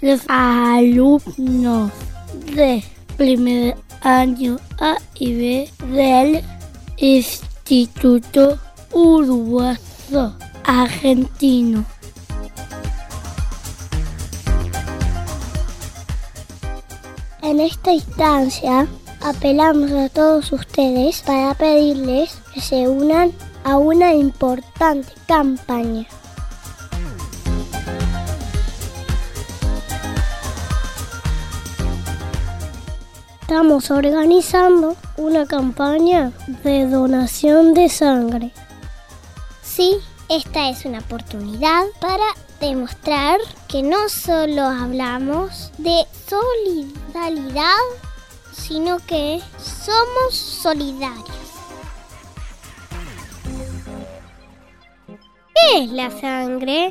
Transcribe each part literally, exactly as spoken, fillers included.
los alumnos de primer año A y B del Instituto Uruguayo Argentino. En esta instancia apelamos a todos ustedes para pedirles que se unan a una importante campaña. Estamos organizando una campaña de donación de sangre. Sí, esta es una oportunidad para demostrar que no solo hablamos de solidaridad, sino que somos solidarios. ¿Qué es la sangre?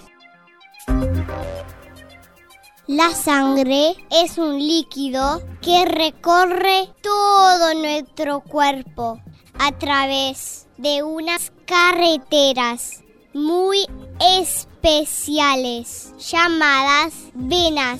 La sangre es un líquido que recorre todo nuestro cuerpo a través de unas carreteras muy especiales llamadas venas.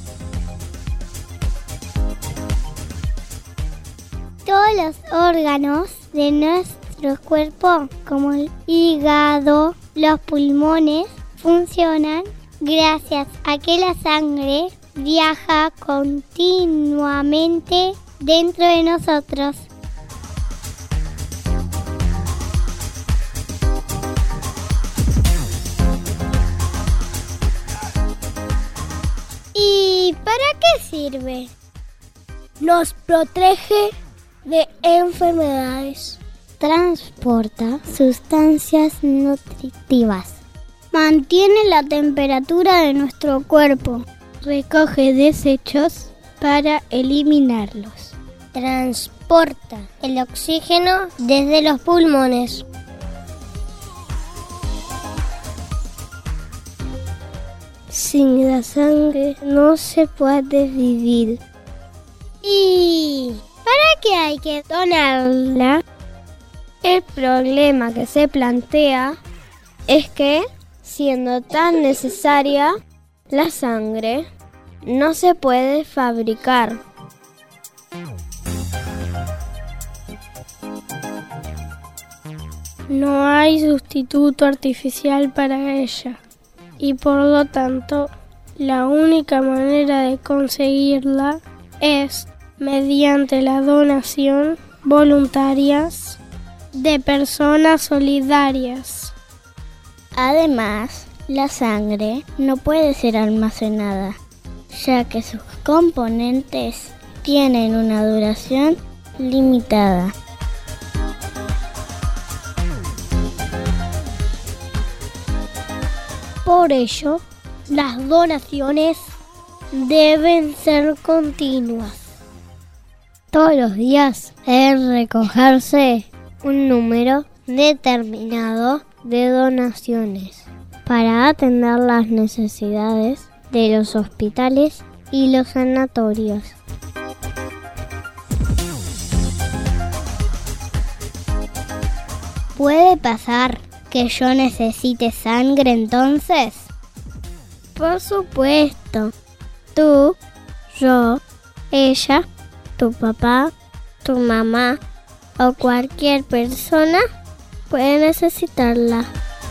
Todos los órganos de nuestro cuerpo, como el hígado, los pulmones, funcionan gracias a que la sangre viaja continuamente dentro de nosotros. ¿Y para qué sirve? Nos protege de enfermedades. Transporta sustancias nutritivas. Mantiene la temperatura de nuestro cuerpo. Recoge desechos para eliminarlos. Transporta el oxígeno desde los pulmones. Sin la sangre no se puede vivir. ¿Y para qué hay que donarla? El problema que se plantea es que, siendo tan necesaria, la sangre no se puede fabricar. No hay sustituto artificial para ella y por lo tanto la única manera de conseguirla es mediante la donación voluntaria de personas solidarias. Además, la sangre no puede ser almacenada, ya que sus componentes tienen una duración limitada. Por ello, las donaciones deben ser continuas. Todos los días deben recogerse un número determinado de donaciones para atender las necesidades de los hospitales y los sanatorios. ¿Puede pasar que yo necesite sangre entonces? Por supuesto. Tú, yo, ella, tu papá, tu mamá o cualquier persona puede necesitarla.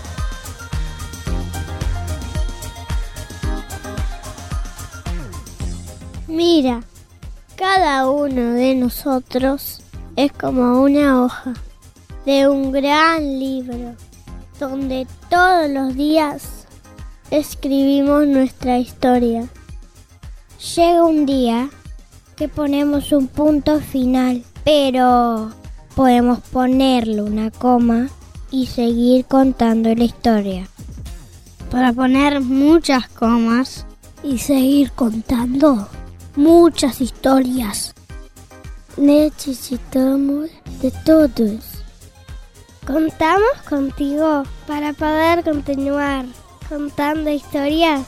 Mira, cada uno de nosotros es como una hoja de un gran libro donde todos los días escribimos nuestra historia. Llega un día que ponemos un punto final, pero podemos ponerle una coma y seguir contando la historia. Para poner muchas comas y seguir contando muchas historias, necesitamos de todos. Contamos contigo para poder continuar contando historias.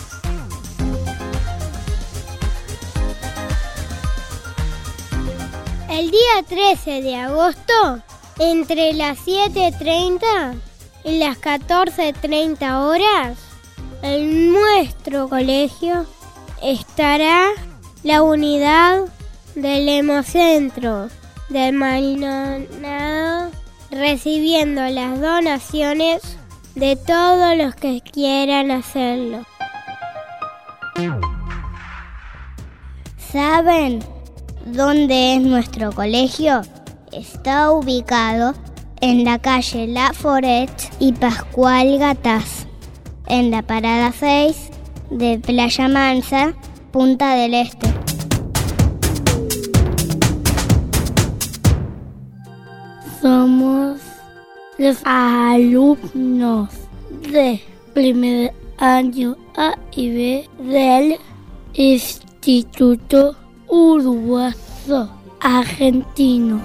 El día trece de agosto, entre las siete treinta y las catorce treinta horas, en nuestro colegio estará la unidad del Hemocentro del Maldonado recibiendo las donaciones de todos los que quieran hacerlo. ¿Saben dónde es nuestro colegio? Está ubicado en la calle La Foret y Pascual Gataz, en la parada seis de Playa Mansa, Punta del Este. Somos los alumnos de primer año A y B del Instituto Uruguayo Argentino.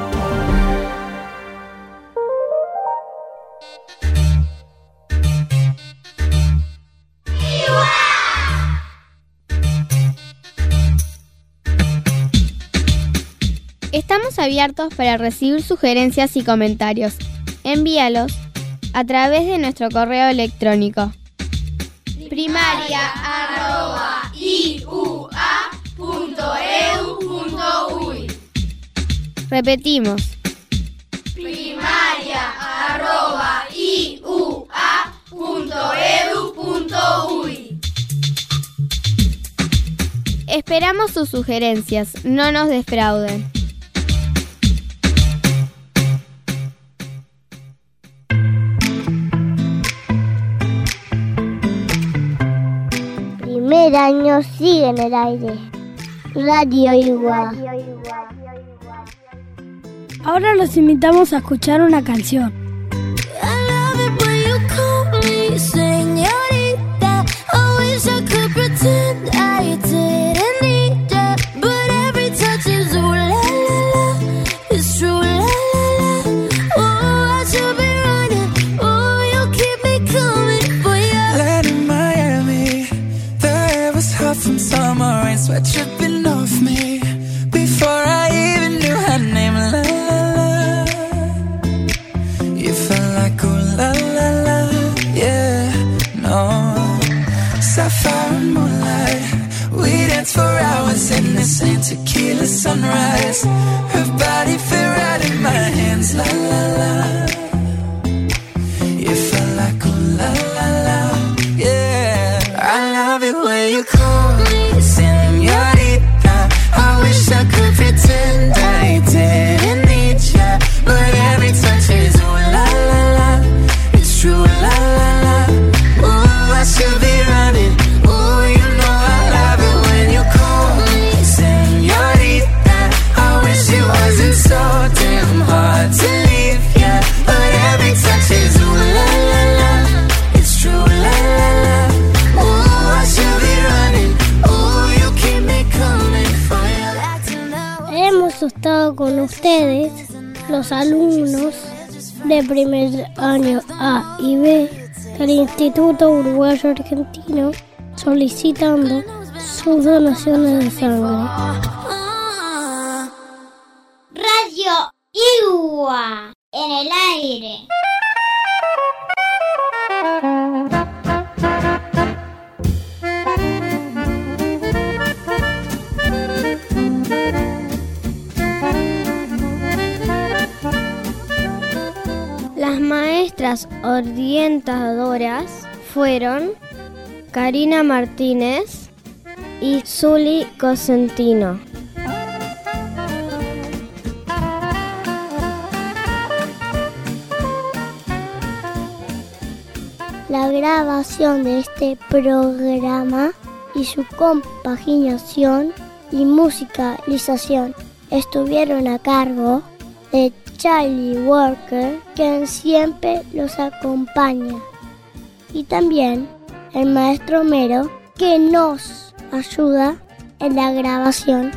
Estamos abiertos para recibir sugerencias y comentarios. Envíalos a través de nuestro correo electrónico primaria arroba i u a punto e d u punto u y. Repetimos. primaria arroba i u a punto e d u punto u y. Esperamos sus sugerencias, no nos defrauden. Primer año sigue en el aire. Radio Iguá. Ahora los invitamos a escuchar una canción. Sweat dripping off me before I even knew her name. La la la, you felt like ooh la la la, yeah, no. Sapphire and moonlight, we danced for hours in the same tequila sunrise. Her body fit right in my hands. La la la, you felt like ooh la la la, yeah. I love it when you call me señorita. I wish I could pretend I didn't need ya, but every touch is ooh la la la. It's true la la la. Ooh, I should be running. Ooh, you know I love it when you call me señorita. I wish it wasn't so damn hard to leave ya, but every touch is ooh la la la. It's true la la la. Ooh, I should be running. Ooh, you keep me coming for you. Hemos estado con ustedes, los alumnos de primer año A y B del Instituto Uruguayo Argentino, solicitando sus donaciones de sangre. Radio Iguá en el aire. Las maestras orientadoras fueron Karina Martínez y Zuli Cosentino. La grabación de este programa y su compaginación y musicalización estuvieron a cargo de Charlie Walker, quien siempre los acompaña, y también el maestro Mero, que nos ayuda en la grabación.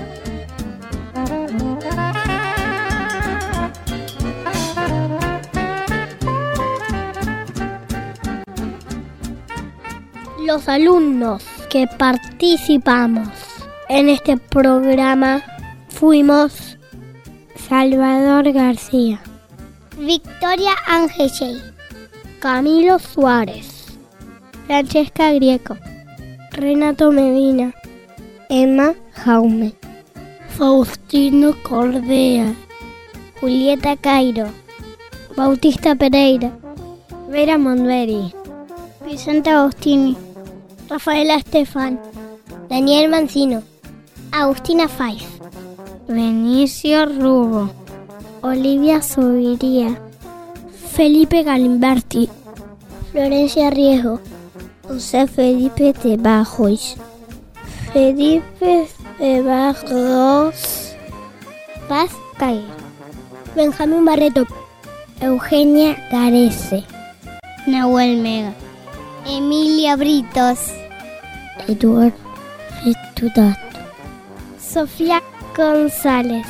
Los alumnos que participamos en este programa fuimos Salvador García, Victoria Ángel, Camilo Suárez, Francesca Grieco, Renato Medina, Emma Jaume, Faustino Cordea, Julieta Cairo, Bautista Pereira, Vera Monberi, Vicente Agostini, Rafaela Estefan, Daniel Mancino, Agustina Faiz, Benicio Rubo, Olivia Subiría, Felipe Galimberti, Florencia Riesgo, José Felipe de Bajos, Felipe de Barros, Paz Caguer, Benjamín Barreto, Eugenia Carece, Nahuel Mega, Emilia Britos, Eduardo Fetudato, Sofía González.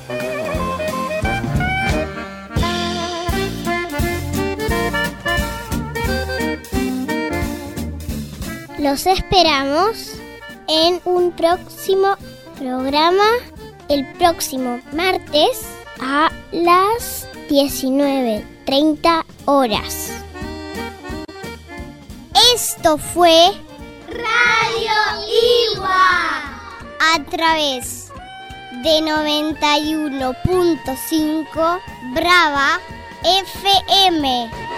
Los esperamos en un próximo programa el próximo martes a las diecinueve treinta horas. Esto fue Radio Igua a través de noventa y uno punto cinco Brava F M.